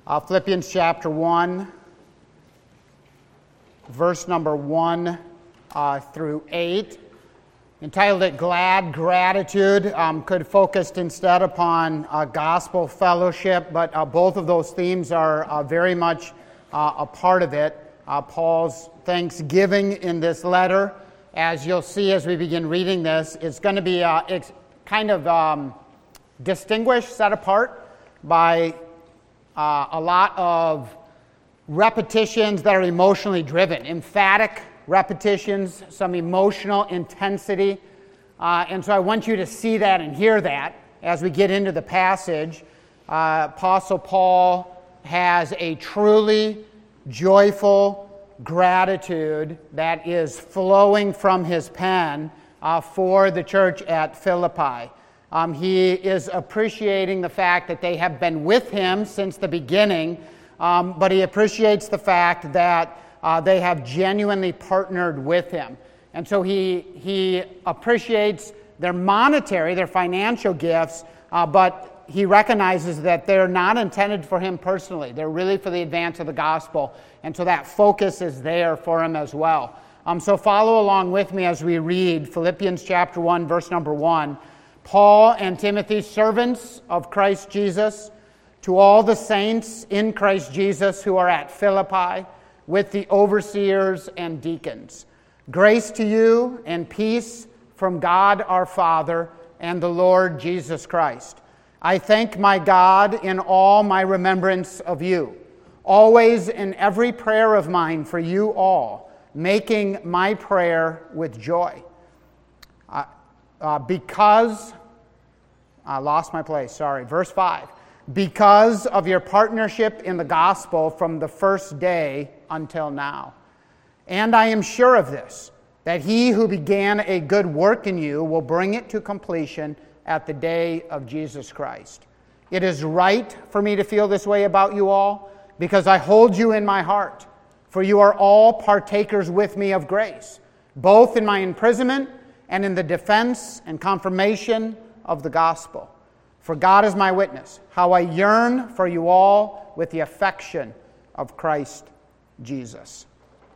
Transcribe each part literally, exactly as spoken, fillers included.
Uh, Philippians chapter one, verse number one uh, through eight. Entitled it Glad Gratitude. Um, could focused instead upon uh, gospel fellowship, but uh, both of those themes are uh, very much uh, a part of it. Uh, Paul's thanksgiving in this letter, as you'll see as we begin reading this, is going to be uh, it's kind of um, distinguished, set apart by uh, a lot of repetitions that are emotionally driven, emphatic repetitions, some emotional intensity. Uh, and so I want you to see that and hear that as we get into the passage. Uh, Apostle Paul has a truly joyful gratitude that is flowing from his pen uh, for the church at Philippi. Um, he is appreciating the fact that they have been with him since the beginning, um, but he appreciates the fact that uh, they have genuinely partnered with him. And so he, he appreciates their monetary, their financial gifts, uh, but he recognizes that they're not intended for him personally. They're really for the advance of the gospel. And so that focus is there for him as well. Um, so follow along with me as we read Philippians chapter one, verse number one. Paul and Timothy, servants of Christ Jesus, to all the saints in Christ Jesus who are at Philippi, with the overseers and deacons. Grace to you and peace from God our Father and the Lord Jesus Christ. I thank my God in all my remembrance of you, always in every prayer of mine for you all, making my prayer with joy. Uh, uh, because, I lost my place, sorry, verse five. Because of your partnership in the gospel from the first day until now. And I am sure of this, that he who began a good work in you will bring it to completion at the day of Jesus Christ. It is right for me to feel this way about you all, because I hold you in my heart, for you are all partakers with me of grace, both in my imprisonment and in the defense and confirmation of the gospel. For God is my witness, how I yearn for you all with the affection of Christ Jesus.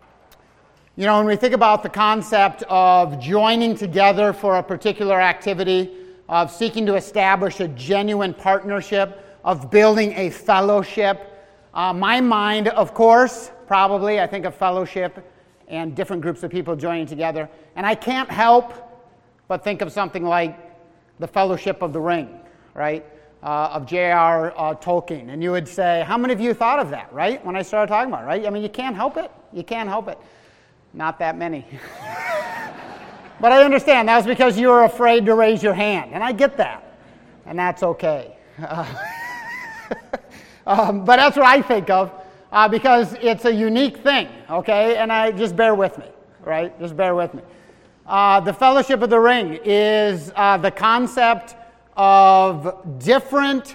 You know, when we think about the concept of joining together for a particular activity, of seeking to establish a genuine partnership, of building a fellowship, uh, my mind, of course, probably, I think of fellowship and different groups of people joining together. And I can't help but think of something like the Fellowship of the Ring, right, uh, of J R Uh, Tolkien. And you would say, how many of you thought of that, right, when I started talking about it, right? I mean, you can't help it. You can't help it. Not that many. But I understand. That was because you were afraid to raise your hand. And I get that. And that's okay. Uh, um, but that's what I think of uh, because it's a unique thing, okay? And I just bear with me, right? Just bear with me. Uh, the Fellowship of the Ring is uh, the concept of different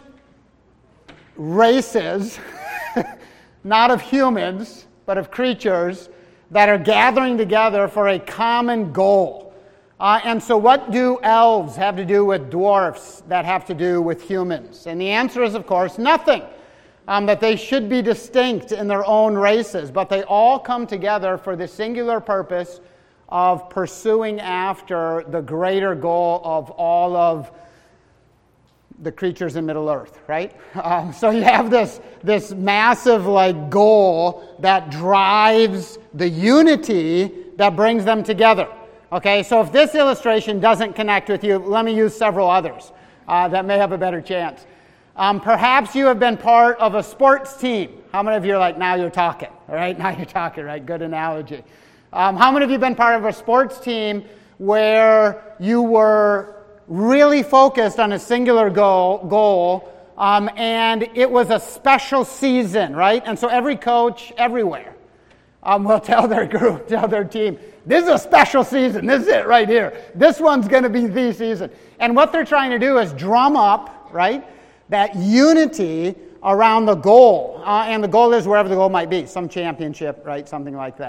races, not of humans, but of creatures that are gathering together for a common goal. Uh, and so what do elves have to do with dwarfs that have to do with humans? And the answer is, of course, nothing. Um, that they should be distinct in their own races, but they all come together for the singular purpose of pursuing after the greater goal of all of the creatures in Middle Earth, right? Um, so you have this, this massive like goal that drives the unity that brings them together. Okay, so if this illustration doesn't connect with you, let me use several others uh, that may have a better chance. Um, perhaps you have been part of a sports team. How many of you are like, now you're talking, all right? Now you're talking, right? Good analogy. Um, how many of you have been part of a sports team where you were really focused on a singular goal, goal um, and it was a special season, right? And so every coach everywhere um, will tell their group, tell their team, this is a special season. This is it right here. This one's going to be the season. And what they're trying to do is drum up, right, that unity around the goal. Uh, and the goal is wherever the goal might be, some championship, right, something like that.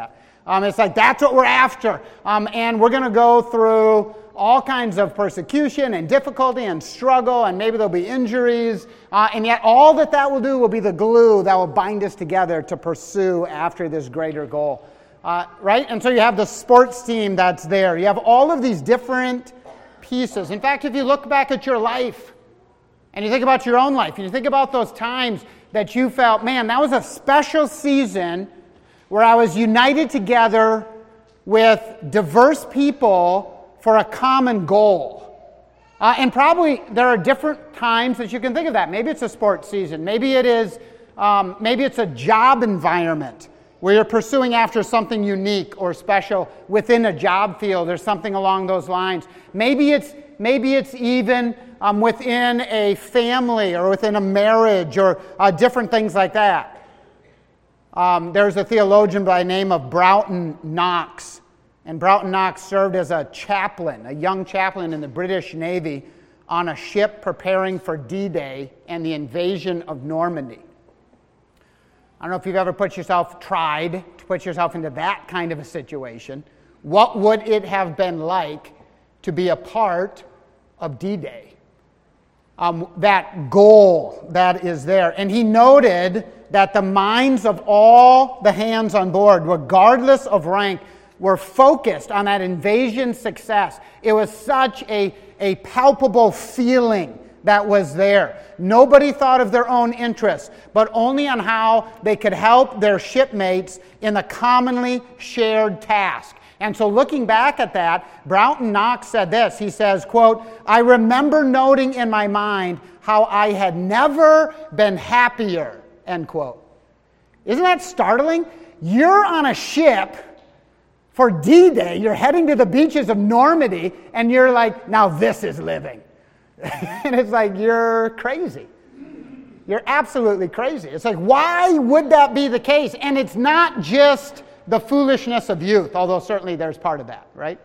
Um, it's like that's what we're after. Um, and we're going to go through all kinds of persecution and difficulty and struggle, and maybe there'll be injuries. Uh, and yet all that that will do will be the glue that will bind us together to pursue after this greater goal. Uh, right? And so you have the sports team that's there. You have all of these different pieces. In fact, if you look back at your life, and you think about your own life, and you think about those times that you felt, man, that was a special season where I was united together with diverse people for a common goal. Uh, and probably there are different times that you can think of that. Maybe it's a sports season. Maybe it is. Um, maybe it's a job environment where you're pursuing after something unique or special within a job field or something along those lines. Maybe it's maybe it's even um, within a family or within a marriage or uh, different things like that. Um, there's a theologian by the name of Broughton Knox. And Broughton Knox served as a chaplain, a young chaplain in the British Navy on a ship preparing for D-Day and the invasion of Normandy. I don't know if you've ever put yourself, tried to put yourself into that kind of a situation. What would it have been like to be a part of D-Day? Um, that goal that is there. And he noted that the minds of all the hands on board, regardless of rank, were focused on that invasion success. It was such a, a palpable feeling that was there. Nobody thought of their own interests, but only on how they could help their shipmates in the commonly shared task. And so looking back at that, Broughton Knox said this. He says, quote, "I remember noting in my mind how I had never been happier," end quote. Isn't that startling? You're on a ship for D-Day, you're heading to the beaches of Normandy, and you're like, now this is living. And it's like, you're crazy. You're absolutely crazy. It's like, why would that be the case? And it's not just the foolishness of youth, although certainly there's part of that, right?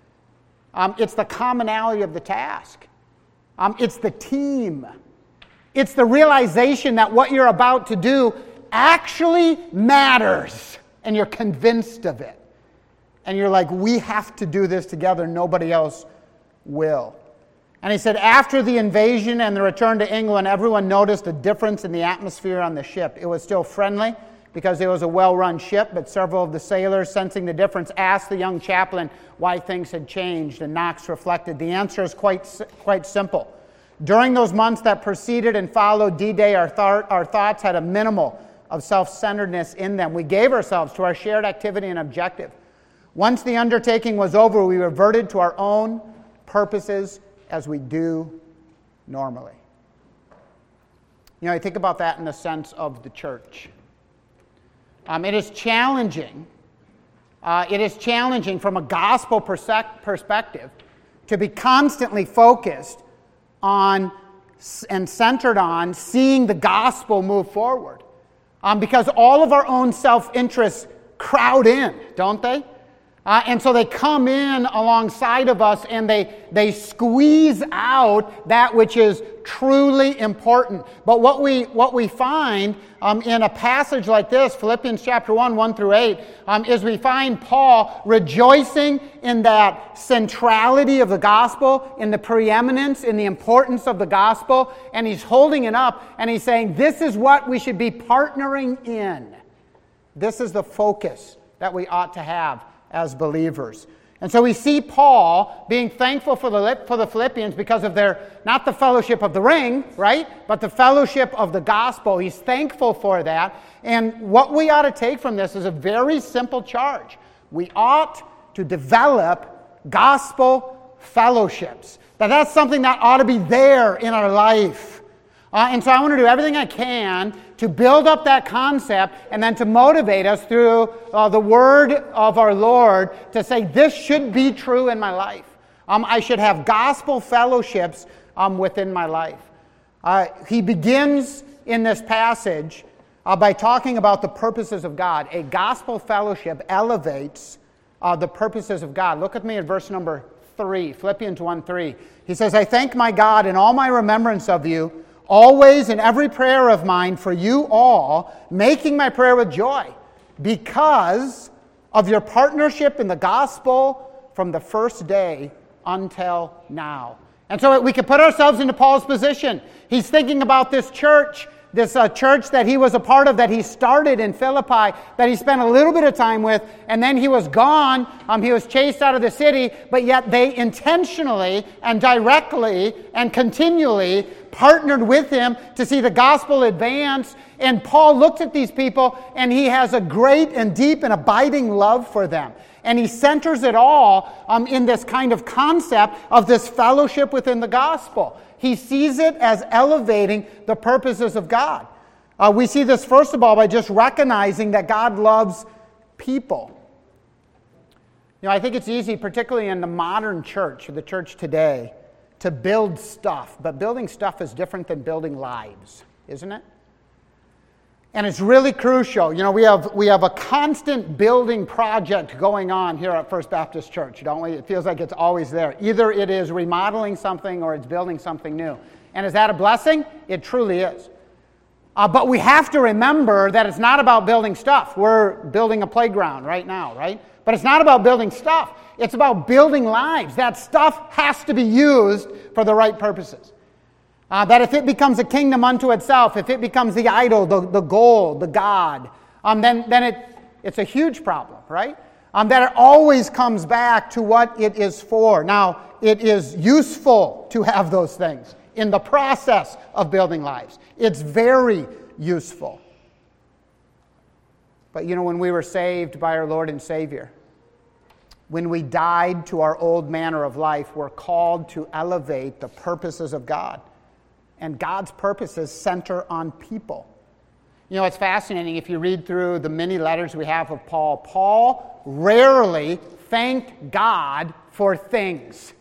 Um, it's the commonality of the task. Um, it's the team. It's the realization that what you're about to do actually matters, and you're convinced of it. And you're like, we have to do this together. Nobody else will. And he said, after the invasion and the return to England, everyone noticed a difference in the atmosphere on the ship. It was still friendly because it was a well-run ship, but several of the sailors, sensing the difference, asked the young chaplain why things had changed. And Knox reflected, the answer is quite, quite simple. During those months that preceded and followed D-Day, our, th- our thoughts had a minimal of self-centeredness in them. We gave ourselves to our shared activity and objective. Once the undertaking was over, we reverted to our own purposes as we do normally. You know, I think about that in the sense of the church. Um, it is challenging. Uh, it is challenging from a gospel perse- perspective to be constantly focused on and centered on seeing the gospel move forward. Um, because all of our own self-interests crowd in, don't they? Uh, and so they come in alongside of us and they, they squeeze out that which is truly important. But what we what we find um, in a passage like this, Philippians chapter one, one through eight, um, is we find Paul rejoicing in that centrality of the gospel, in the preeminence, in the importance of the gospel, and he's holding it up and he's saying, this is what we should be partnering in. This is the focus that we ought to have as believers. And so we see Paul being thankful for the for the Philippians because of their, not the fellowship of the ring, right? But the fellowship of the gospel. He's thankful for that. And what we ought to take from this is a very simple charge. We ought to develop gospel fellowships. That that's something that ought to be there in our life. Uh, and so I want to do everything I can to build up that concept and then to motivate us through uh, the word of our Lord to say this should be true in my life. Um, I should have gospel fellowships um, within my life. Uh, he begins in this passage uh, by talking about the purposes of God. A gospel fellowship elevates uh, the purposes of God. Look at me at verse number three, Philippians one three. He says, I thank my God in all my remembrance of you, always in every prayer of mine for you all, making my prayer with joy, because of your partnership in the gospel from the first day until now. And so we can put ourselves into Paul's position. He's thinking about this church, this uh, church that he was a part of, that he started in Philippi, that he spent a little bit of time with, and then he was gone. Um, he was chased out of the city, but yet they intentionally and directly and continually partnered with him to see the gospel advance. And Paul looks at these people, and he has a great and deep and abiding love for them. And he centers it all um, in this kind of concept of this fellowship within the gospel. He sees it as elevating the purposes of God. Uh, we see this, first of all, by just recognizing that God loves people. You know, I think it's easy, particularly in the modern church, or the church today, to build stuff. But building stuff is different than building lives, isn't it? And it's really crucial. You know, we have we have a constant building project going on here at First Baptist Church, don't we? It feels like it's always there. Either it is remodeling something or it's building something new. And is that a blessing? It truly is. Uh, but we have to remember that it's not about building stuff. We're building a playground right now, right? But it's not about building stuff. It's about building lives. That stuff has to be used for the right purposes. Uh, that if it becomes a kingdom unto itself, if it becomes the idol, the, the goal, the god, um, then, then it, it's a huge problem, right? Um, that it always comes back to what it is for. Now, it is useful to have those things in the process of building lives. It's very useful. But you know, when we were saved by our Lord and Savior, when we died to our old manner of life, we're called to elevate the purposes of God. And God's purposes center on people. You know, it's fascinating if you read through the many letters we have of Paul. Paul rarely thanked God for things,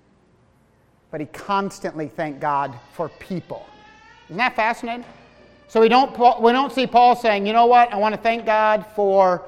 but he constantly thanked God for people. Isn't that fascinating? So we don't we don't see Paul saying, you know what, I want to thank God for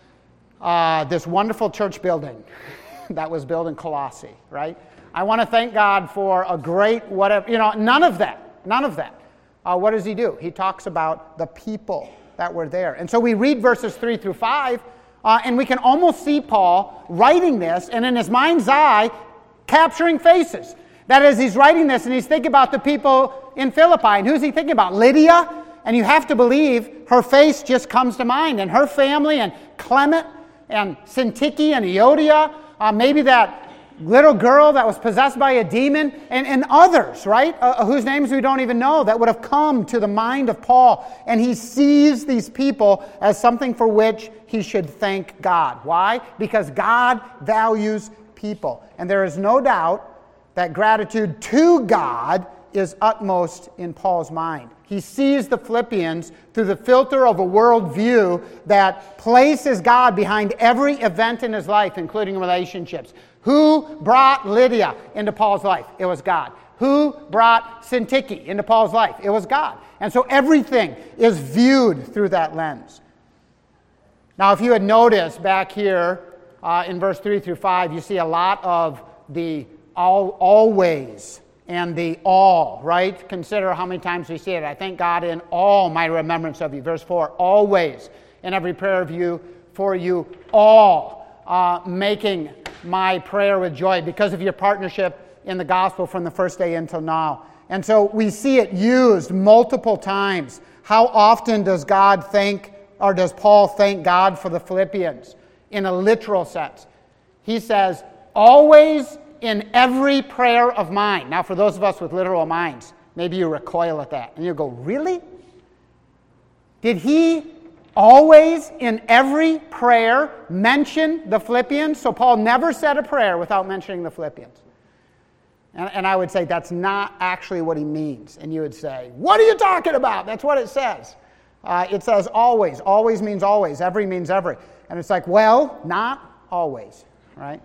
uh, this wonderful church building that was built in Colossae, right? I want to thank God for a great whatever, you know, none of that. None of that. Uh, what does he do? He talks about the people that were there. And so we read verses three through five, uh, and we can almost see Paul writing this, and in his mind's eye, capturing faces. That is, he's writing this, and he's thinking about the people in Philippi. And who's he thinking about? Lydia? And you have to believe her face just comes to mind, and her family, and Clement, and Syntyche, and Euodia, uh, maybe that little girl that was possessed by a demon, and, and others, right, uh, whose names we don't even know, that would have come to the mind of Paul. And he sees these people as something for which he should thank God. Why? Because God values people. And there is no doubt that gratitude to God is utmost in Paul's mind. He sees the Philippians through the filter of a worldview that places God behind every event in his life, including relationships. Who brought Lydia into Paul's life? It was God. Who brought Syntyche into Paul's life? It was God. And so everything is viewed through that lens. Now, if you had noticed back here uh, in verse three through five, you see a lot of the all, always and the all, right? Consider how many times we see it. I thank God in all my remembrance of you. Verse four, always in every prayer of you, for you all, uh, making my prayer with joy because of your partnership in the gospel from the first day until now. And so we see it used multiple times. How often does God thank, or does Paul thank God for the Philippians? In a literal sense. He says, always in every prayer of mine. Now, for those of us with literal minds, maybe you recoil at that. And you go, really? Did he always in every prayer mention the Philippians? So Paul never said a prayer without mentioning the Philippians. And, and I would say that's not actually what he means. And you would say, what are you talking about? That's what it says. Uh, it says always. Always means always. Every means every. And it's like, well, not always, right?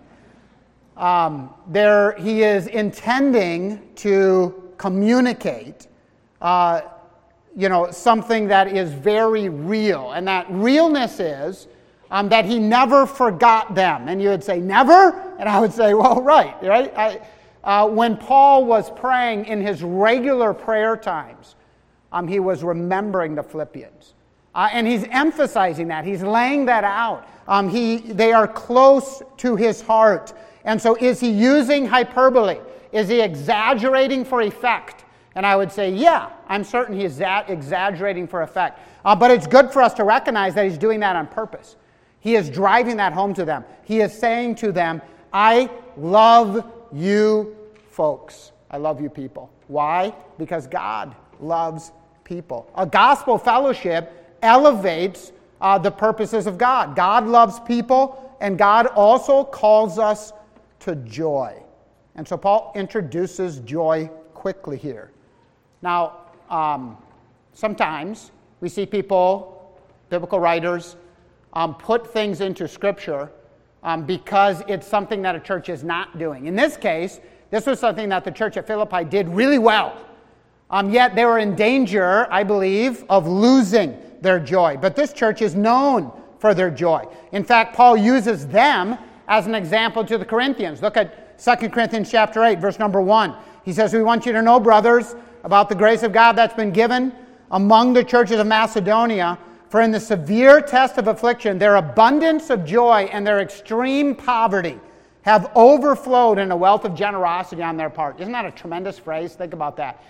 Um, there, he is intending to communicate uh, you know, something that is very real. And that realness is um, that he never forgot them. And you would say, never? And I would say, well, right, right? I, uh, when Paul was praying in his regular prayer times, um, he was remembering the Philippians. Uh, and he's emphasizing that. He's laying that out. Um, he, they are close to his heart. And so is he using hyperbole? Is he exaggerating for effect? And I would say, yeah, I'm certain he is that exaggerating for effect. Uh, but it's good for us to recognize that he's doing that on purpose. He is driving that home to them. He is saying to them, I love you folks. I love you people. Why? Because God loves people. A gospel fellowship elevates uh, the purposes of God. God loves people, and God also calls us to joy. And so Paul introduces joy quickly here. Now, um, sometimes we see people, biblical writers, um, put things into Scripture um, because it's something that a church is not doing. In this case, this was something that the church at Philippi did really well. Um, yet they were in danger, I believe, of losing their joy. But this church is known for their joy. In fact, Paul uses them as an example to the Corinthians. Look at Second Corinthians chapter eight, verse number one. He says, we want you to know, brothers, about the grace of God that's been given among the churches of Macedonia. For in the severe test of affliction, their abundance of joy and their extreme poverty have overflowed in a wealth of generosity on their part. Isn't that a tremendous phrase? Think about that.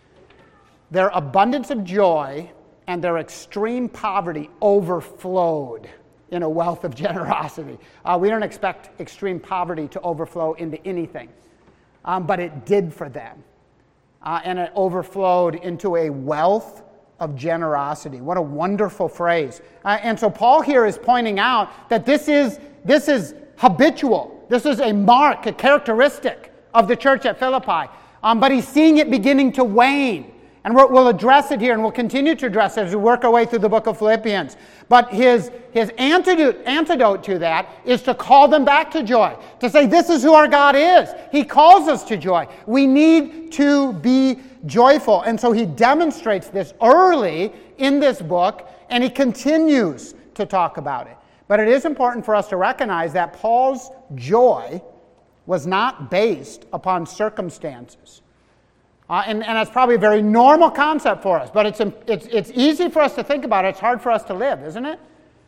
Their abundance of joy and their extreme poverty overflowed in a wealth of generosity. Uh, we don't expect extreme poverty to overflow into anything, um, but it did for them. Uh, and it overflowed into a wealth of generosity. What a wonderful phrase. Uh, and so Paul here is pointing out that this is, this is habitual. This is a mark, a characteristic of the church at Philippi. Um, but he's seeing it beginning to wane. And we're, we'll address it here, and we'll continue to address it as we work our way through the book of Philippians. But his, his antidote, antidote to that is to call them back to joy. To say, this is who our God is. He calls us to joy. We need to be joyful. And so he demonstrates this early in this book, and he continues to talk about it. But it is important for us to recognize that Paul's joy was not based upon circumstances. Uh, and, and that's probably a very normal concept for us, but it's, it's, it's easy for us to think about it. It's hard for us to live, isn't it?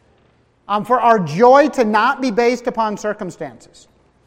Um, for our joy to not be based upon circumstances.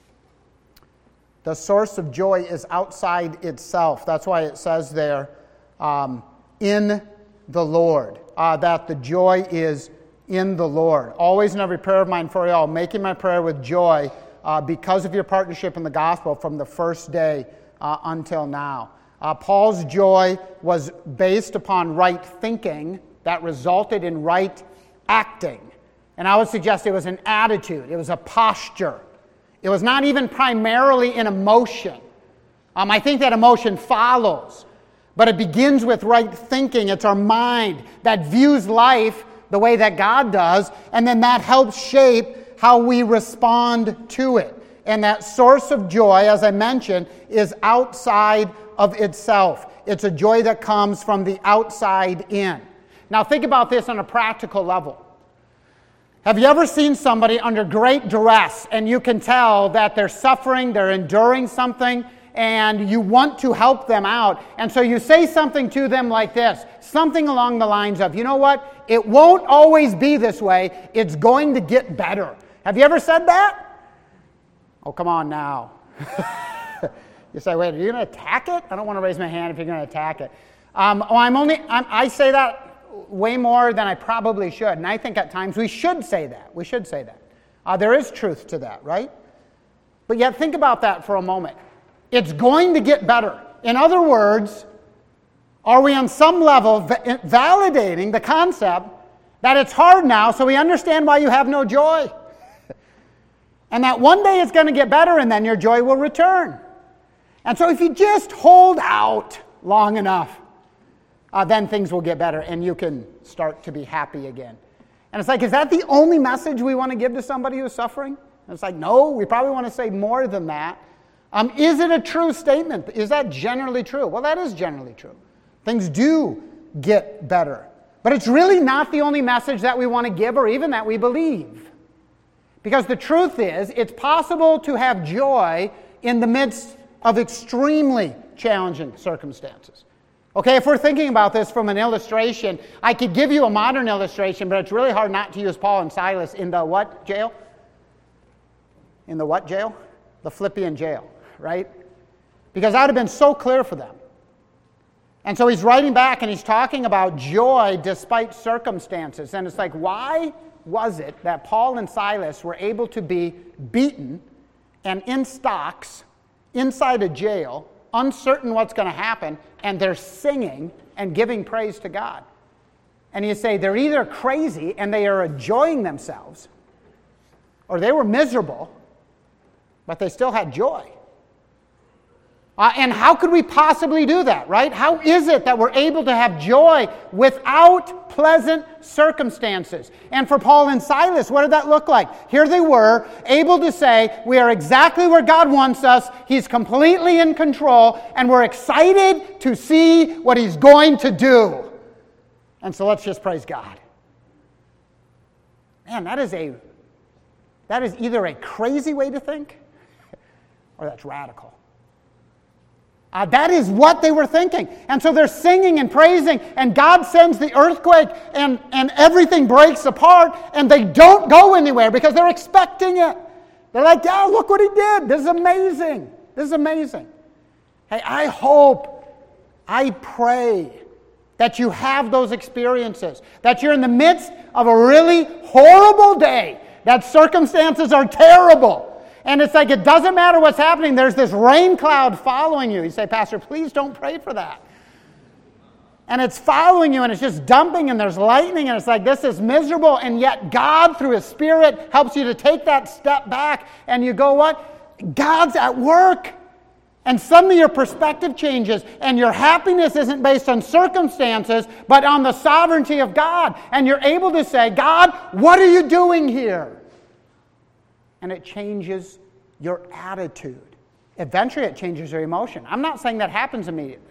The source of joy is outside itself. That's why it says there, um, in the Lord, uh, that the joy is in the Lord. Always in every prayer of mine for you all, making my prayer with joy uh, because of your partnership in the gospel from the first day uh, until now. Uh, Paul's joy was based upon right thinking that resulted in right acting. And I would suggest it was an attitude. It was a posture. It was not even primarily an emotion. Um, I think that emotion follows. But it begins with right thinking. It's our mind that views life the way that God does. And then that helps shape how we respond to it. And that source of joy, as I mentioned, is outside of itself. It's a joy that comes from the outside in. Now think about this on a practical level. Have you ever seen somebody under great duress and you can tell that they're suffering, they're enduring something, and you want to help them out, and so you say something to them like this, something along the lines of, you know what, it won't always be this way, it's going to get better. Have you ever said that? Oh, come on now. You say, wait, are you going to attack it? I don't want to raise my hand if you're going to attack it. Um, oh, I'm only, I'm, I say that way more than I probably should. And I think at times we should say that. We should say that. Uh, there is truth to that, right? But yet think about that for a moment. It's going to get better. In other words, are we on some level va- validating the concept that it's hard now, so we understand why you have no joy? And that one day it's going to get better and then your joy will return. And so if you just hold out long enough, uh, then things will get better and you can start to be happy again. And it's like, is that the only message we want to give to somebody who's suffering? And it's like, no, we probably want to say more than that. Um, is it a true statement? Is that generally true? Well, that is generally true. Things do get better. But it's really not the only message that we want to give or even that we believe. Because the truth is, it's possible to have joy in the midst of extremely challenging circumstances. Okay, if we're thinking about this from an illustration, I could give you a modern illustration, but it's really hard not to use Paul and Silas in the what jail? In the what jail? The Philippian jail, right? Because that would have been so clear for them. And so he's writing back and he's talking about joy despite circumstances. And it's like, why was it that Paul and Silas were able to be beaten and in stocks inside a jail, uncertain what's going to happen, and they're singing and giving praise to God? And you say they're either crazy and they are enjoying themselves, or they were miserable, but they still had joy. Uh, and how could we possibly do that, right? How is it that we're able to have joy without pleasant circumstances? And for Paul and Silas, what did that look like? Here they were, able to say, we are exactly where God wants us, He's completely in control, and we're excited to see what He's going to do. And so let's just praise God. Man, that is a, that is either a crazy way to think, or that's radical. Uh, that is what they were thinking. And so they're singing and praising, and God sends the earthquake, and, and everything breaks apart, and they don't go anywhere because they're expecting it. They're like, yeah, look what He did. This is amazing. This is amazing. Hey, I hope, I pray that you have those experiences, that you're in the midst of a really horrible day, that circumstances are terrible. And it's like, it doesn't matter what's happening. There's this rain cloud following you. You say, Pastor, please don't pray for that. And it's following you, and it's just dumping, and there's lightning, and it's like, this is miserable. And yet God, through His Spirit, helps you to take that step back. And you go, what? God's at work. And suddenly your perspective changes, and your happiness isn't based on circumstances, but on the sovereignty of God. And you're able to say, God, what are you doing here? And it changes your attitude. Eventually it changes your emotion. I'm not saying that happens immediately.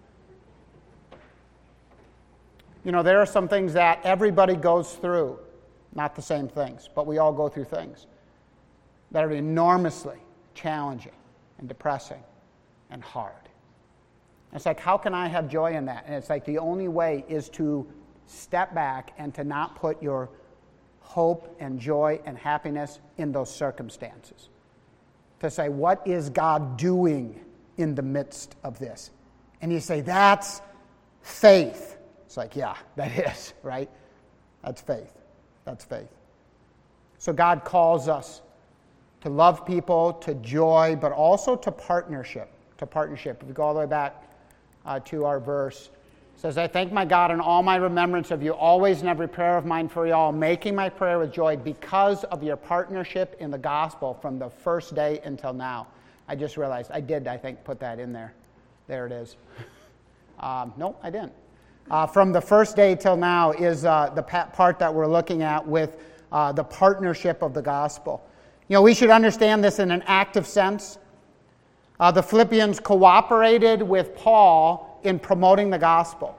You know, there are some things that everybody goes through, not the same things, but we all go through things that are enormously challenging and depressing and hard. And it's like, how can I have joy in that? And it's like the only way is to step back and to not put your hope and joy and happiness in those circumstances. To say, what is God doing in the midst of this? And you say, that's faith. It's like, yeah, that is, right? That's faith. That's faith. So God calls us to love people, to joy, but also to partnership. To partnership. If we go all the way back uh, to our verse, it says, I thank my God in all my remembrance of you, always in every prayer of mine for you all, making my prayer with joy because of your partnership in the gospel from the first day until now. I just realized I did, I think, put that in there. There it is. um, no, I didn't. Uh, from the first day till now is uh, the part that we're looking at with uh, the partnership of the gospel. You know, we should understand this in an active sense. Uh, the Philippians cooperated with Paul in promoting the gospel.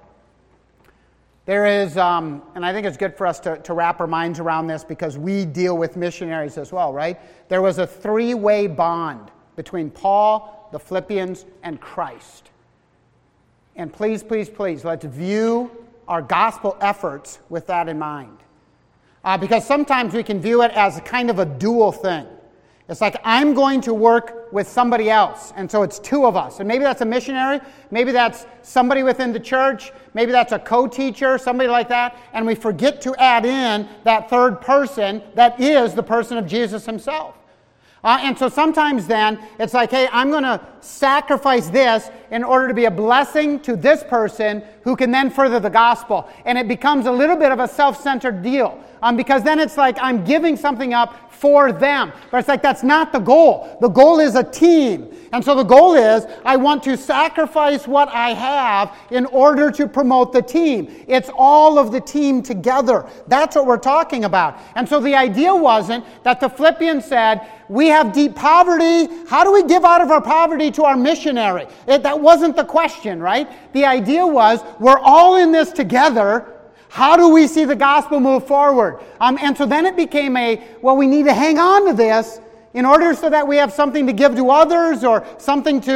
There is, um, and I think it's good for us to, to wrap our minds around this because we deal with missionaries as well, right? There was a three-way bond between Paul, the Philippians, and Christ. And please, please, please, let's view our gospel efforts with that in mind. Uh, because sometimes we can view it as a kind of a dual thing. It's like, I'm going to work with somebody else, and so it's two of us. And maybe that's a missionary, maybe that's somebody within the church, maybe that's a co-teacher, somebody like that, and we forget to add in that third person that is the person of Jesus Himself. Uh, and so sometimes then, it's like, hey, I'm going to sacrifice this in order to be a blessing to this person who can then further the gospel. And it becomes a little bit of a self-centered deal. Um, because then it's like I'm giving something up for them. But it's like that's not the goal. The goal is a team. And so the goal is I want to sacrifice what I have in order to promote the team. It's all of the team together. That's what we're talking about. And so the idea wasn't that the Philippians said, we have deep poverty. How do we give out of our poverty to our missionary? It, that wasn't the question, right? The idea was we're all in this together. How do we see the gospel move forward? Um, and so then it became a, well, we need to hang on to this in order so that we have something to give to others or something to,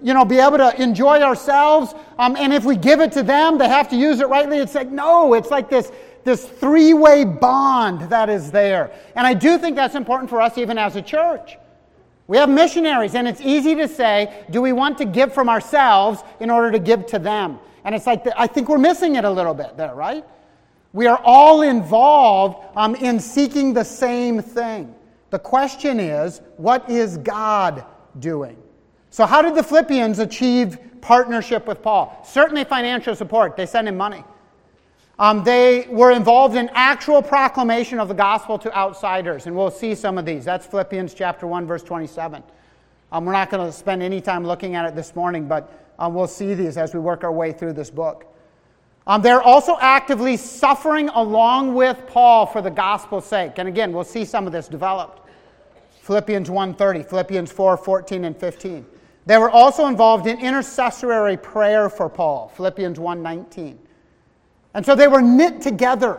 you know, be able to enjoy ourselves. Um, and if we give it to them, they have to use it rightly. It's like, no, it's like this, this three-way bond that is there. And I do think that's important for us even as a church. We have missionaries, and it's easy to say, do we want to give from ourselves in order to give to them? And it's like, the, I think we're missing it a little bit there, right? We are all involved um, in seeking the same thing. The question is, what is God doing? So how did the Philippians achieve partnership with Paul? Certainly financial support. They sent him money. Um, they were involved in actual proclamation of the gospel to outsiders, and we'll see some of these. That's Philippians chapter one, verse twenty-seven. Um, we're not going to spend any time looking at it this morning, but um, we'll see these as we work our way through this book. Um, they're also actively suffering along with Paul for the gospel's sake. And again, we'll see some of this developed. Philippians one thirty, Philippians four fourteen and fifteen. They were also involved in intercessory prayer for Paul, Philippians one nineteen. And so they were knit together.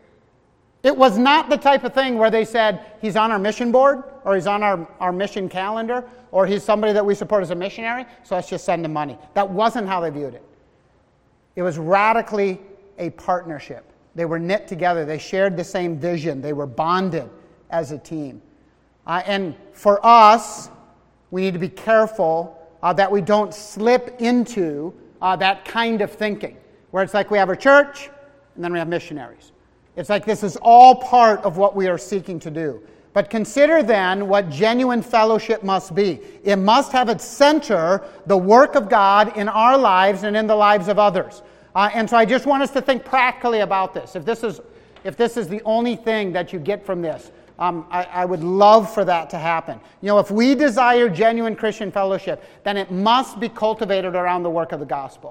It was not the type of thing where they said, he's on our mission board, or he's on our, our mission calendar, or he's somebody that we support as a missionary, so let's just send him money. That wasn't how they viewed it. It was radically a partnership. They were knit together. They shared the same vision. They were bonded as a team. Uh, and for us, we need to be careful uh, that we don't slip into uh, that kind of thinking, where it's like we have our church, and then we have missionaries. It's like this is all part of what we are seeking to do. But consider then what genuine fellowship must be. It must have its center the work of God in our lives and in the lives of others. Uh, and so I just want us to think practically about this. If this is, if this is the only thing that you get from this, um, I, I would love for that to happen. You know, if we desire genuine Christian fellowship, then it must be cultivated around the work of the gospel.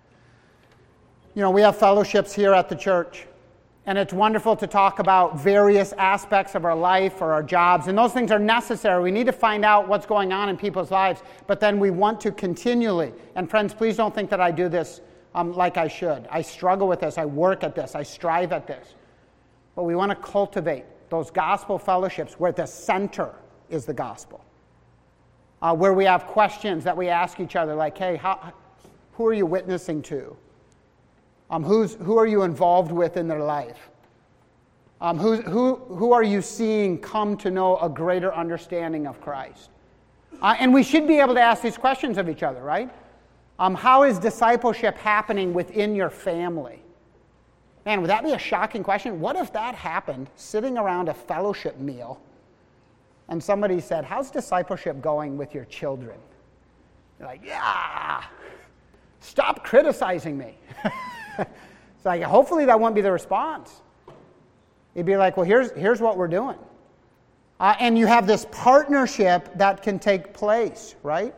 You know, we have fellowships here at the church, and it's wonderful to talk about various aspects of our life or our jobs, and those things are necessary. We need to find out what's going on in people's lives, but then we want to continually, and friends, please don't think that I do this um, like I should. I struggle with this, I work at this, I strive at this. But we want to cultivate those gospel fellowships where the center is the gospel. Uh, where we have questions that we ask each other, like, hey, how, who are you witnessing to? Um, who's, who are you involved with in their life? Um, who, who, who are you seeing come to know a greater understanding of Christ? Uh, and we should be able to ask these questions of each other, right? Um, how is discipleship happening within your family? Man, would that be a shocking question? What if that happened sitting around a fellowship meal and somebody said, how's discipleship going with your children? You're like, yeah, stop criticizing me. It's like, hopefully that won't be the response. It'd be like, well, here's, here's what we're doing. Uh, and you have this partnership that can take place, right?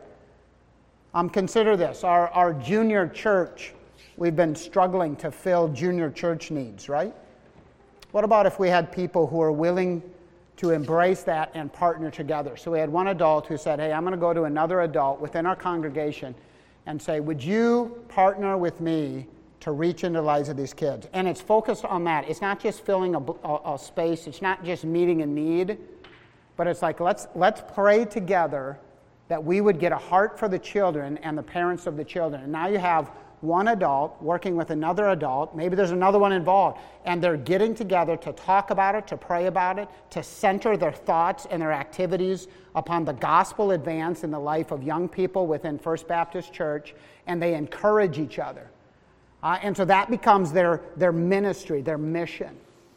Um, consider this. Our, our junior church, we've been struggling to fill junior church needs, right? What about if we had people who are willing to embrace that and partner together? So we had one adult who said, hey, I'm going to go to another adult within our congregation and say, would you partner with me to reach into the lives of these kids? And it's focused on that. It's not just filling a, a, a space. It's not just meeting a need. But it's like, let's, let's pray together that we would get a heart for the children and the parents of the children. And now you have one adult working with another adult. Maybe there's another one involved. And they're getting together to talk about it, to pray about it, to center their thoughts and their activities upon the gospel advance in the life of young people within First Baptist Church. And they encourage each other. Uh, and so that becomes their, their ministry, their mission.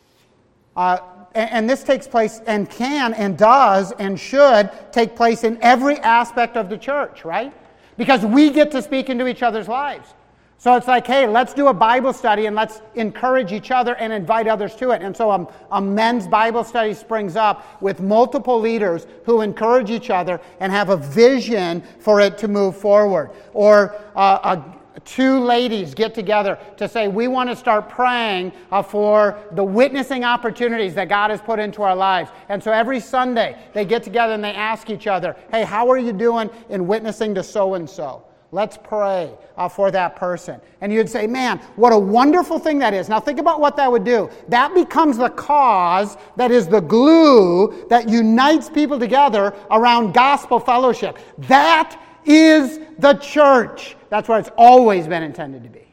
Uh, and, and this takes place and can and does and should take place in every aspect of the church, right? Because we get to speak into each other's lives. So it's like, hey, let's do a Bible study and let's encourage each other and invite others to it. And so a, a men's Bible study springs up with multiple leaders who encourage each other and have a vision for it to move forward. Or uh, a two ladies get together to say, we want to start praying uh, for the witnessing opportunities that God has put into our lives. And so every Sunday they get together and they ask each other, hey, how are you doing in witnessing to so-and-so? Let's pray uh, for that person. And you'd say, man, what a wonderful thing that is. Now think about what that would do. That becomes the cause that is the glue that unites people together around gospel fellowship. That is the church. That's where it's always been intended to be.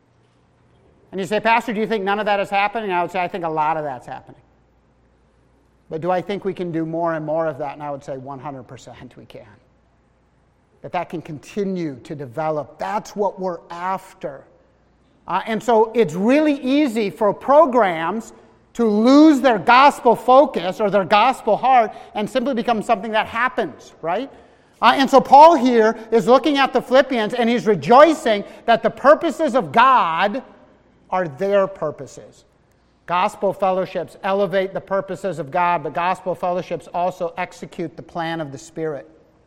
And you say, Pastor, do you think none of that is happening? I would say, I think a lot of that's happening. But do I think we can do more and more of that? And I would say one hundred percent we can. That that can continue to develop. That's what we're after. Uh, and so it's really easy for programs to lose their gospel focus or their gospel heart and simply become something that happens, right? Uh, and so Paul here is looking at the Philippians and he's rejoicing that the purposes of God are their purposes. Gospel fellowships elevate the purposes of God, but gospel fellowships also execute the plan of the Spirit.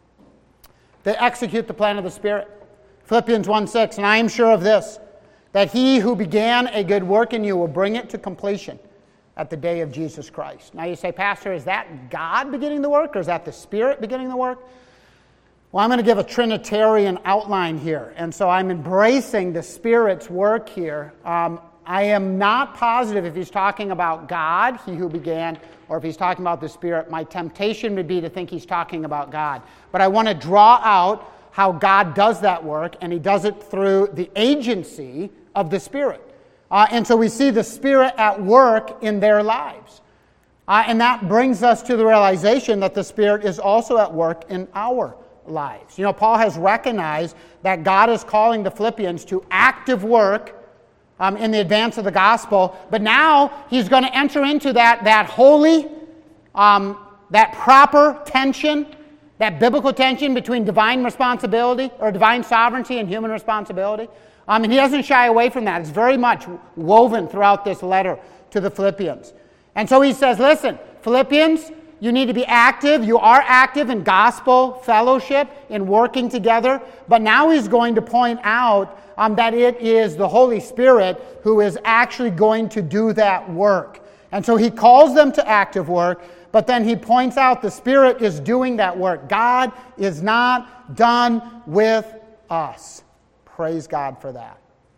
They execute the plan of the Spirit. Philippians one six, and I am sure of this, that he who began a good work in you will bring it to completion at the day of Jesus Christ. Now you say, Pastor, is that God beginning the work or is that the Spirit beginning the work? Well, I'm going to give a Trinitarian outline here, and so I'm embracing the Spirit's work here. Um, I am not positive if he's talking about God, he who began, or if he's talking about the Spirit. My temptation would be to think he's talking about God. But I want to draw out how God does that work, and he does it through the agency of the Spirit. Uh, and so we see the Spirit at work in their lives. Uh, and that brings us to the realization that the Spirit is also at work in our lives. You know, Paul has recognized that God is calling the Philippians to active work um, in the advance of the gospel, but now he's going to enter into that, that holy, um, that proper tension, that biblical tension between divine responsibility or divine sovereignty and human responsibility. Um, and he doesn't shy away from that. It's very much woven throughout this letter to the Philippians. And so he says, listen, Philippians, you need to be active. You are active in gospel fellowship, in working together. But now he's going to point out um, that it is the Holy Spirit who is actually going to do that work. And so he calls them to active work, but then he points out the Spirit is doing that work. God is not done with us. Praise God for that.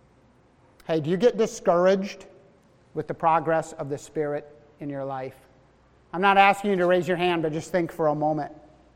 Hey, do you get discouraged with the progress of the Spirit in your life? I'm not asking you to raise your hand, but just think for a moment.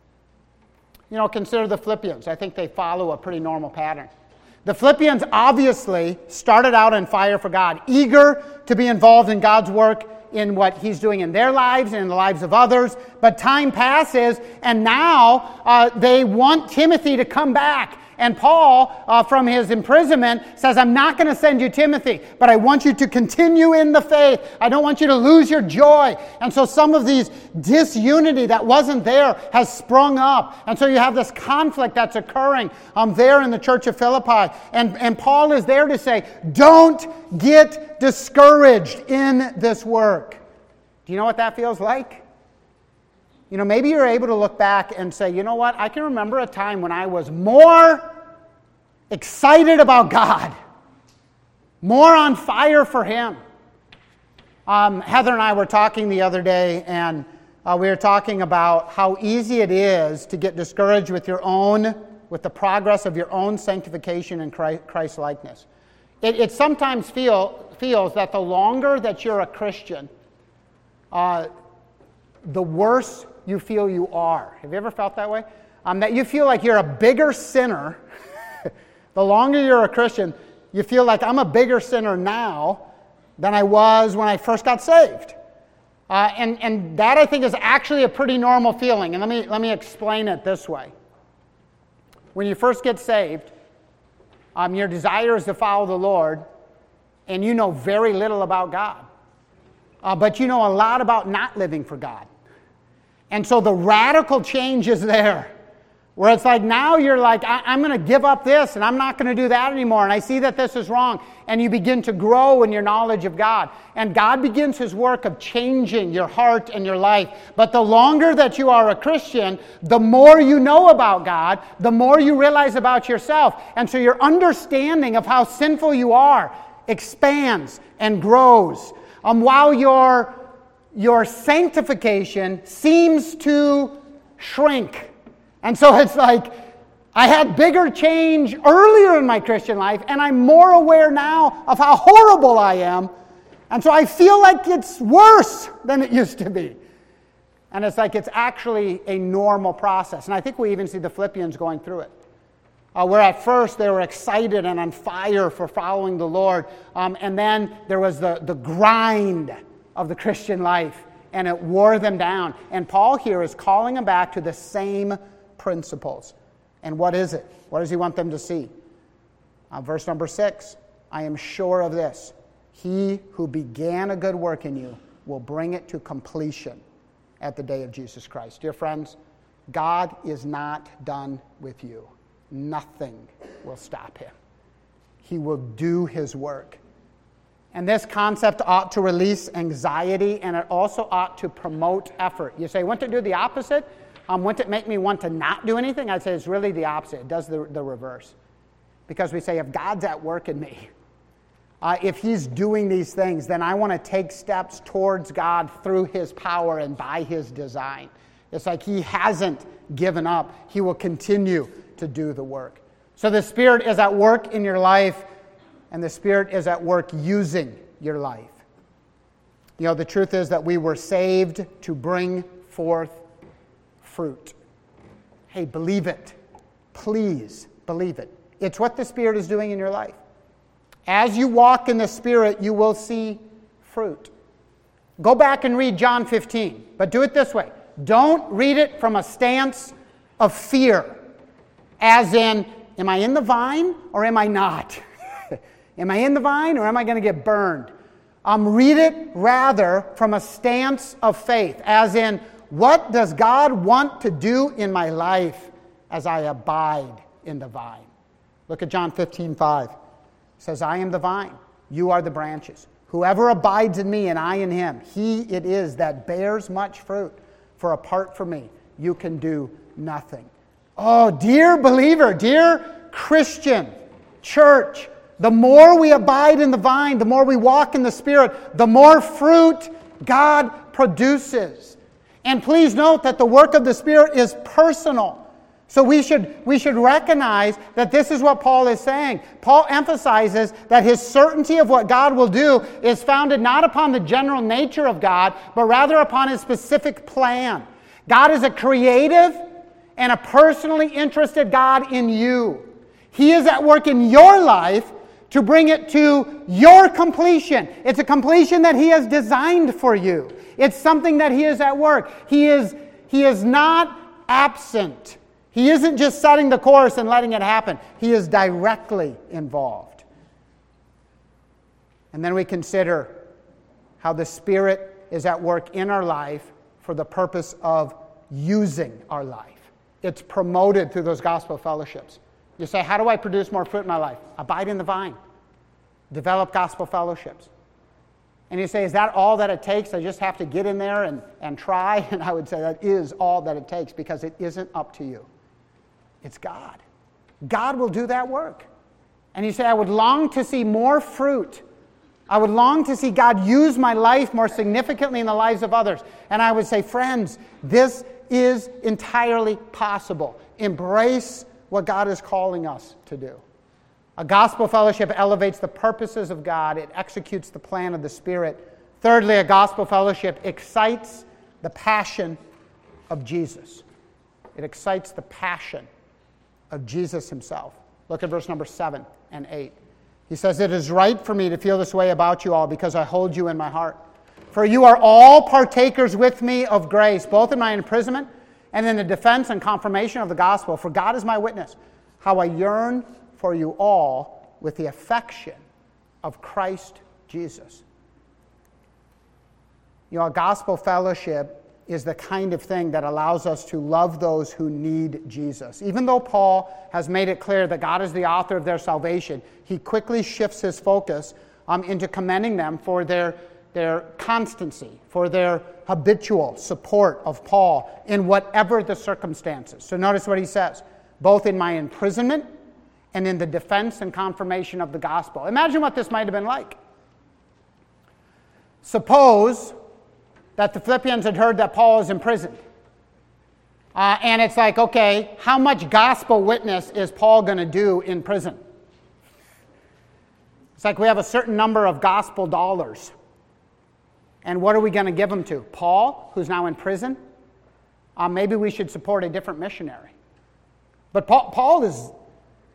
You know, consider the Philippians. I think they follow a pretty normal pattern. The Philippians obviously started out on fire for God, eager to be involved in God's work in what he's doing in their lives and in the lives of others. But time passes, and now uh, they want Timothy to come back. And Paul, uh, from his imprisonment, says, I'm not going to send you Timothy, but I want you to continue in the faith. I don't want you to lose your joy. And so some of these disunity that wasn't there has sprung up. And so you have this conflict that's occurring um, there in the church of Philippi. And, and Paul is there to say, don't get discouraged in this work. Do you know what that feels like? You know, maybe you're able to look back and say, you know what, I can remember a time when I was more excited about God, more on fire for Him. Um, Heather and I were talking the other day, and uh, we were talking about how easy it is to get discouraged with your own, with the progress of your own sanctification and Christ-likeness. It, it sometimes feel, feels that the longer that you're a Christian, uh, the worse you feel you are. Have you ever felt that way? Um, that you feel like you're a bigger sinner. The longer you're a Christian, you feel like I'm a bigger sinner now than I was when I first got saved. Uh, and, and that, I think, is actually a pretty normal feeling. And let me, let me explain it this way. When you first get saved, um, your desire is to follow the Lord, and you know very little about God. Uh, but you know a lot about not living for God. And so the radical change is there, where it's like now you're like, I- I'm going to give up this and I'm not going to do that anymore. And I see that this is wrong. And you begin to grow in your knowledge of God. And God begins His work of changing your heart and your life. But the longer that you are a Christian, the more you know about God, the more you realize about yourself. And so your understanding of how sinful you are expands and grows. Um, while your your sanctification seems to shrink. And so it's like, I had bigger change earlier in my Christian life, and I'm more aware now of how horrible I am. And so I feel like it's worse than it used to be. And it's like it's actually a normal process. And I think we even see the Philippians going through it. Uh, where at first they were excited and on fire for following the Lord. Um, and then there was the, the grind of the Christian life, and it wore them down. And Paul here is calling them back to the same principles. And what is it? What does he want them to see? Uh, verse number six, I am sure of this. He who began a good work in you will bring it to completion at the day of Jesus Christ. Dear friends, God is not done with you. Nothing will stop him. He will do his work. And this concept ought to release anxiety, and it also ought to promote effort. You say, wouldn't it do the opposite? Um, wouldn't it make me want to not do anything? I'd say it's really the opposite. It does the, the reverse. Because we say, if God's at work in me, uh, if he's doing these things, then I want to take steps towards God through his power and by his design. It's like he hasn't given up. He will continue to do the work. So the Spirit is at work in your life, and the Spirit is at work using your life. You know, the truth is that we were saved to bring forth fruit. Hey, believe it. Please believe it. It's what the Spirit is doing in your life. As you walk in the Spirit, you will see fruit. Go back and read John fifteen, but do it this way. Don't read it from a stance of fear. As in, am I in the vine or am I not? Am I in the vine or am I going to get burned? Um, read it rather from a stance of faith. As in, what does God want to do in my life as I abide in the vine? Look at John fifteen five. It says, I am the vine, you are the branches. Whoever abides in me and I in him, he it is that bears much fruit. For apart from me, you can do nothing. Oh, dear believer, dear Christian, church, the more we abide in the vine, the more we walk in the Spirit, the more fruit God produces. And please note that the work of the Spirit is personal. So we should, we should recognize that this is what Paul is saying. Paul emphasizes that his certainty of what God will do is founded not upon the general nature of God, but rather upon his specific plan. God is a creative and a personally interested God in you. He is at work in your life to bring it to your completion. It's a completion that he has designed for you. It's something that he is at work. He is, he is not absent. He isn't just setting the course and letting it happen. He is directly involved. And then we consider how the Spirit is at work in our life for the purpose of using our life. It's promoted through those gospel fellowships. You say, how do I produce more fruit in my life? Abide in the vine. Develop gospel fellowships. And you say, is that all that it takes? I just have to get in there and, and try? And I would say that is all that it takes, because it isn't up to you. It's God. God will do that work. And you say, I would long to see more fruit. I would long to see God use my life more significantly in the lives of others. And I would say, friends, this is entirely possible. Embrace what God is calling us to do. A gospel fellowship elevates the purposes of God. It executes the plan of the Spirit. Thirdly, a gospel fellowship excites the passion of Jesus. It excites the passion of Jesus himself. Look at verse number seven and eight. He says, it is right for me to feel this way about you all, because I hold you in my heart. For you are all partakers with me of grace, both in my imprisonment and in the defense and confirmation of the gospel. For God is my witness, how I yearn for you all with the affection of Christ Jesus. You know, a gospel fellowship is the kind of thing that allows us to love those who need Jesus. Even though Paul has made it clear that God is the author of their salvation, he quickly shifts his focus um, into commending them for their, their constancy, for their habitual support of Paul in whatever the circumstances. So notice what he says, both in my imprisonment and in the defense and confirmation of the gospel. Imagine what this might have been like. Suppose that the Philippians had heard that Paul is imprisoned. Uh, and it's like, okay, how much gospel witness is Paul going to do in prison? It's like we have a certain number of gospel dollars. And what are we going to give them to? Paul, who's now in prison? Uh, maybe we should support a different missionary. But Paul, Paul is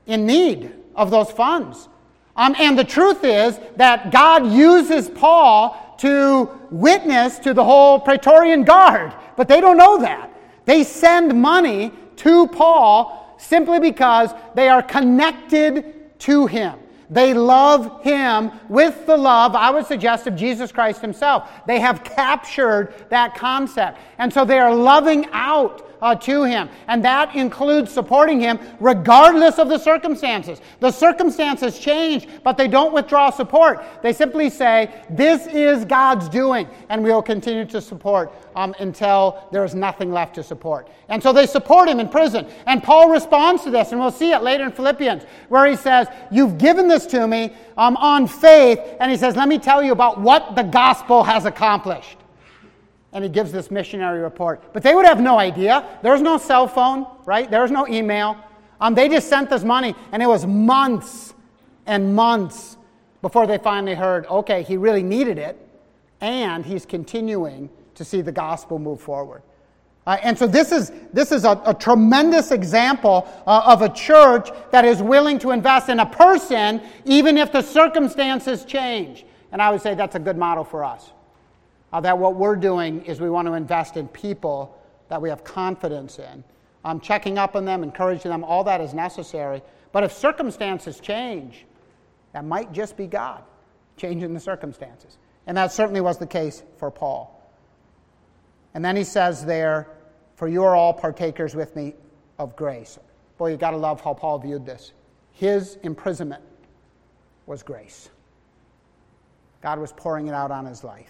in need of those funds. Um, and the truth is that God uses Paul to witness to the whole Praetorian Guard, but they don't know that. They send money to Paul simply because they are connected to him. They love him with the love, I would suggest, of Jesus Christ himself. They have captured that concept. And so they are loving out uh, to him. And that includes supporting him regardless of the circumstances. The circumstances change, but they don't withdraw support. They simply say, this is God's doing, and we will continue to support um, until there is nothing left to support. And so they support him in prison. And Paul responds to this, and we'll see it later in Philippians, where he says, you've given this to me um, on faith, and he says, let me tell you about what the gospel has accomplished. And he gives this missionary report. But they would have no idea. There's no cell phone, right? There's no email. Um, they just sent this money, and it was months and months before they finally heard, okay, he really needed it, and he's continuing to see the gospel move forward. Uh, and so this is this is a, a tremendous example uh, of a church that is willing to invest in a person even if the circumstances change. And I would say that's a good model for us. Uh, that what we're doing is we want to invest in people that we have confidence in. Um, checking up on them, encouraging them, all that is necessary. But if circumstances change, that might just be God changing the circumstances. And that certainly was the case for Paul. And then he says there, for you are all partakers with me of grace. Boy, you've got to love how Paul viewed this. His imprisonment was grace. God was pouring it out on his life.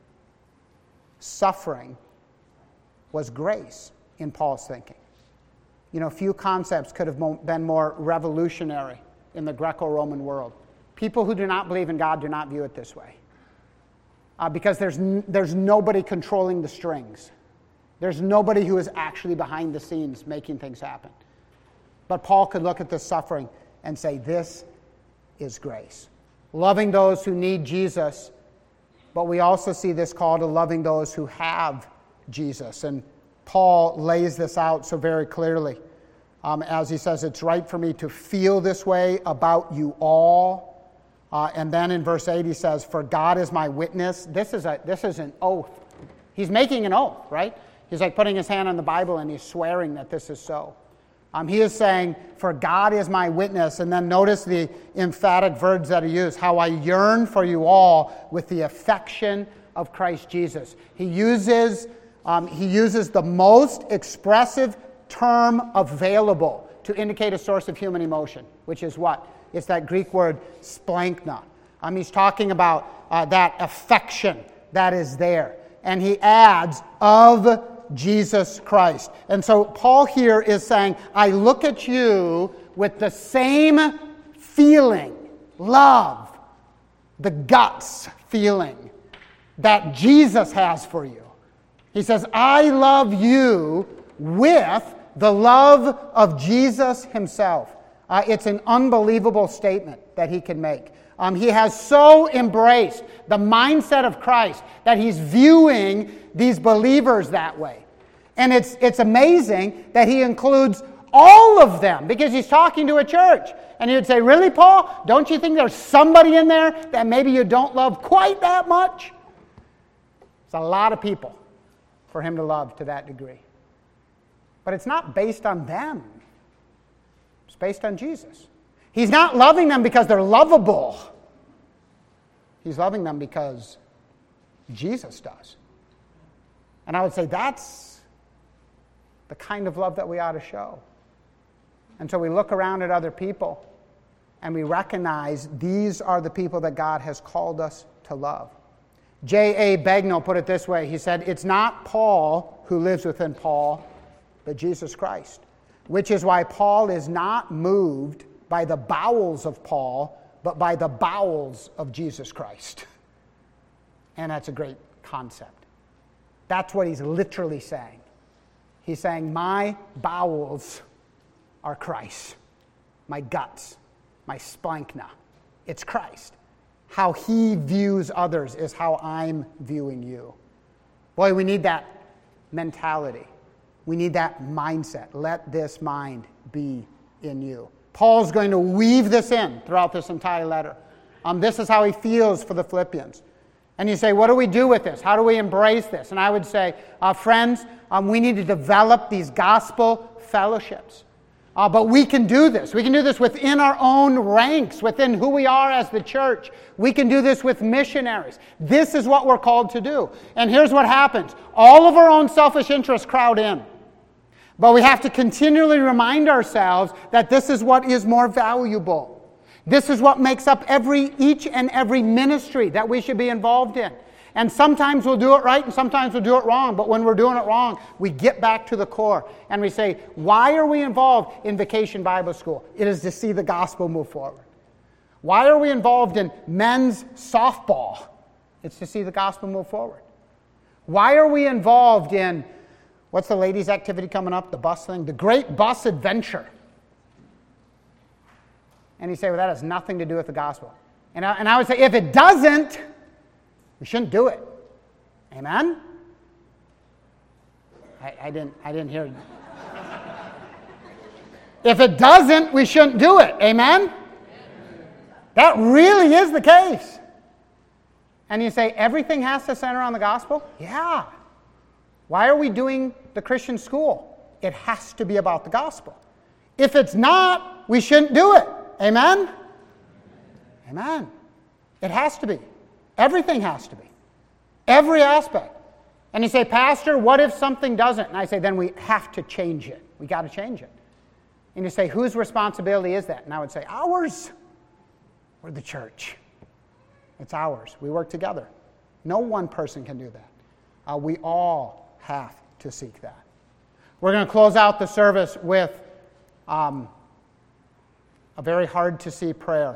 Suffering was grace in Paul's thinking. You know, few concepts could have been more revolutionary in the Greco-Roman world. People who do not believe in God do not view it this way. Uh, because there's n- there's nobody controlling the strings. There's nobody who is actually behind the scenes making things happen. But Paul could look at this suffering and say, this is grace. Loving those who need Jesus, but we also see this call to loving those who have Jesus. And Paul lays this out so very clearly um, as he says, it's right for me to feel this way about you all. Uh, and then in verse eight he says, for God is my witness. This is a this is an oath. He's making an oath, right? He's like putting his hand on the Bible and he's swearing that this is so. Um, he is saying, for God is my witness. And then notice the emphatic verbs that he used. How I yearn for you all with the affection of Christ Jesus. He uses, um, he uses the most expressive term available to indicate a source of human emotion, which is what? It's that Greek word splankna. Um, he's talking about uh, that affection that is there. And he adds, of Jesus Christ. And so Paul here is saying, I look at you with the same feeling, love, the guts feeling that Jesus has for you. He says, I love you with the love of Jesus himself. Uh, it's an unbelievable statement that he can make. Um, he has so embraced the mindset of Christ that he's viewing these believers that way. And it's it's amazing that he includes all of them because he's talking to a church. And he would say, really, Paul? Don't you think there's somebody in there that maybe you don't love quite that much? It's a lot of people for him to love to that degree. But it's not based on them. It's based on Jesus. He's not loving them because they're lovable. He's loving them because Jesus does. And I would say that's the kind of love that we ought to show. And so we look around at other people and we recognize these are the people that God has called us to love. J A Bagnall put it this way. He said, it's not Paul who lives within Paul, but Jesus Christ. Which is why Paul is not moved by the bowels of Paul, but by the bowels of Jesus Christ. And that's a great concept. That's what he's literally saying. He's saying, my bowels are Christ. My guts, my splankna, it's Christ. How he views others is how I'm viewing you. Boy, we need that mentality. We need that mindset. Let this mind be in you. Paul's going to weave this in throughout this entire letter. Um, this is how he feels for the Philippians. And you say, what do we do with this? How do we embrace this? And I would say, uh, friends, um, we need to develop these gospel fellowships. Uh, but we can do this. We can do this within our own ranks, within who we are as the church. We can do this with missionaries. This is what we're called to do. And here's what happens. All of our own selfish interests crowd in. But we have to continually remind ourselves that this is what is more valuable. This is what makes up every each and every ministry that we should be involved in. And sometimes we'll do it right and sometimes we'll do it wrong. But when we're doing it wrong, we get back to the core and we say, why are we involved in Vacation Bible School? It is to see the gospel move forward. Why are we involved in men's softball? It's to see the gospel move forward. Why are we involved in, what's the ladies' activity coming up, the bus thing? The Great Bus Adventure. And you say, well, that has nothing to do with the gospel. And I, and I would say, if it doesn't, we shouldn't do it. Amen? I, I didn't I didn't hear you. If it doesn't, we shouldn't do it. Amen? That really is the case. And you say, everything has to center on the gospel? Yeah. Why are we doing the Christian school? It has to be about the gospel. If it's not, we shouldn't do it. Amen? Amen. It has to be. Everything has to be. Every aspect. And you say, Pastor, what if something doesn't? And I say, then we have to change it. We got to change it. And you say, whose responsibility is that? And I would say, ours. We're the church. It's ours. We work together. No one person can do that. Uh, we all have to seek that. We're going to close out the service with um, a very hard-to-see prayer.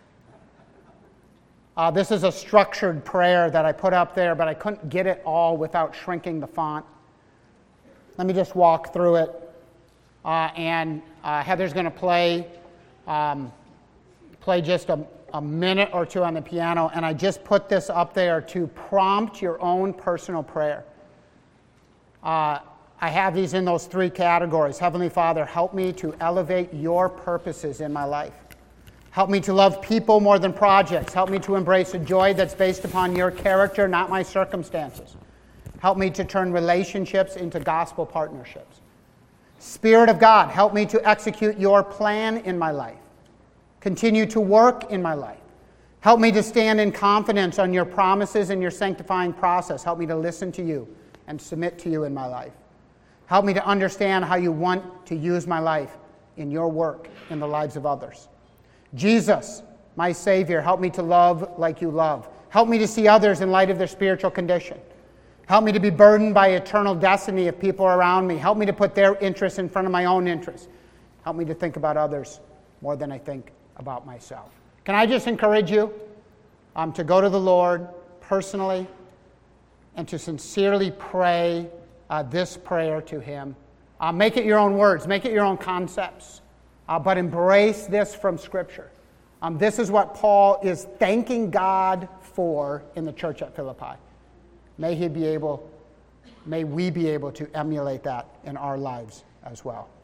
Uh, this is a structured prayer that I put up there, but I couldn't get it all without shrinking the font. Let me just walk through it. Uh, and uh, Heather's going to play um, play just a, a minute or two on the piano, and I just put this up there to prompt your own personal prayer. Uh, I have these in those three categories. Heavenly Father, help me to elevate your purposes in my life. Help me to love people more than projects. Help me to embrace a joy that's based upon your character, not my circumstances. Help me to turn relationships into gospel partnerships. Spirit of God, help me to execute your plan in my life. Continue to work in my life. Help me to stand in confidence on your promises and your sanctifying process. Help me to listen to you and submit to you in my life. Help me to understand how you want to use my life in your work in the lives of others. Jesus, my Savior, help me to love like you love. Help me to see others in light of their spiritual condition. Help me to be burdened by eternal destiny of people around me. Help me to put their interests in front of my own interests. Help me to think about others more than I think about myself. Can I just encourage you um, to go to the Lord personally and to sincerely pray uh, this prayer to Him. Uh, make it your own words. Make it your own concepts. Uh, but embrace this from Scripture. Um, this is what Paul is thanking God for in the church at Philippi. May he be able, may we be able to emulate that in our lives as well.